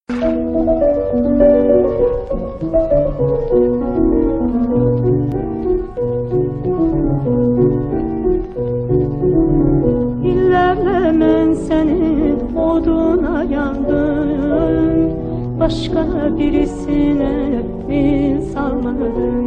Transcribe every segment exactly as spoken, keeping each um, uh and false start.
İllərlə mən sənin oduna yandım, başqa birisinə min salmadım.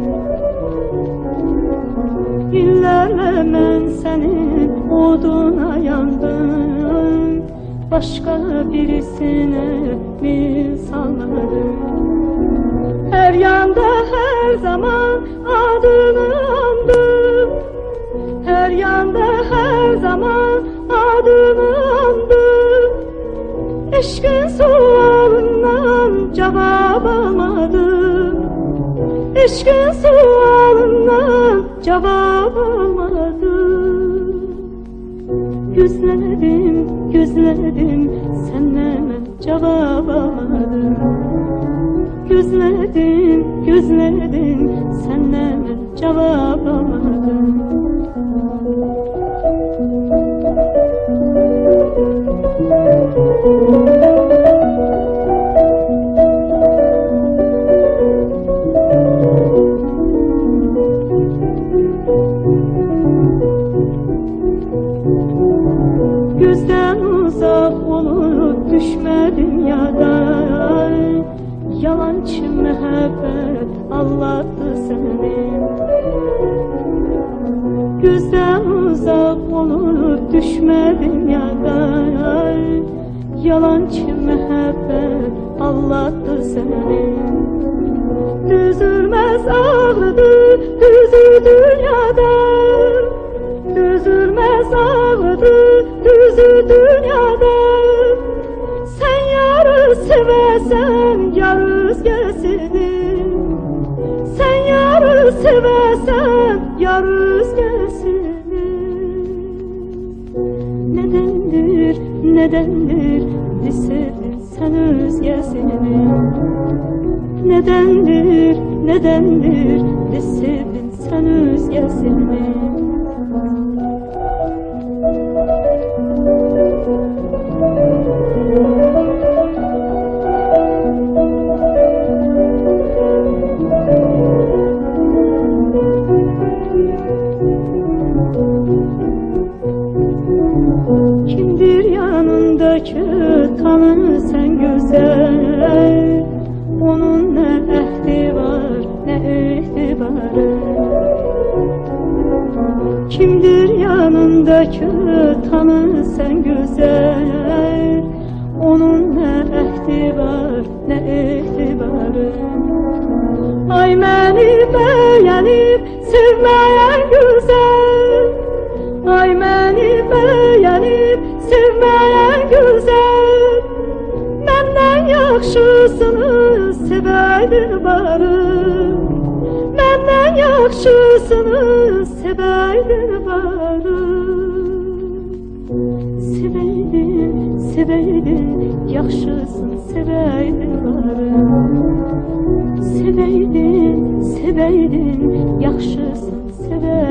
İllərlə mən sənin oduna yandım, başqa birisinə min salmadım. Hər yanda hər zaman adını andım, her yanda her zaman adını andım. Eşkin sualından cevap almadım, eşkin sualından cevap almadım. Gözledim, gözledim, senden cevap almadım. Gözledim, gözledim, senden cevap almadım. Gözden uzak olup düşmedim yadan, yalancı mehabbet Allah'tı seni. Gözden uzak olup düşmedim yadan, yalancı mehabbet Allah'tı seni. Düzülmez ağrıdı düzü dünyada, düzülmez ağrıdı düzü dünyada. Sen yarı seversen yar özgesini, sen yarı seversen yar özgesini. Nedendir, nedendir lisedin sen özgesini. Nedendir, nedendir lisedin sen özgesini. Kimdir yanındaki tanı sen güzel, onun ne ehdi var ne itibarı. Kimdir yanındaki tanı sen güzel, onun ne ehdi var ne itibarı. Ay beni beğenip sevmeyen güzel, ay beni beğenip sevmeyen güzel. Menden yaxşısını seveydin barı, menden yaxşısını seveydin barı. Seveydin, seveydin, yaxşısını seveydin barı. Seveydin, seveydin, yaxşısını seveydin.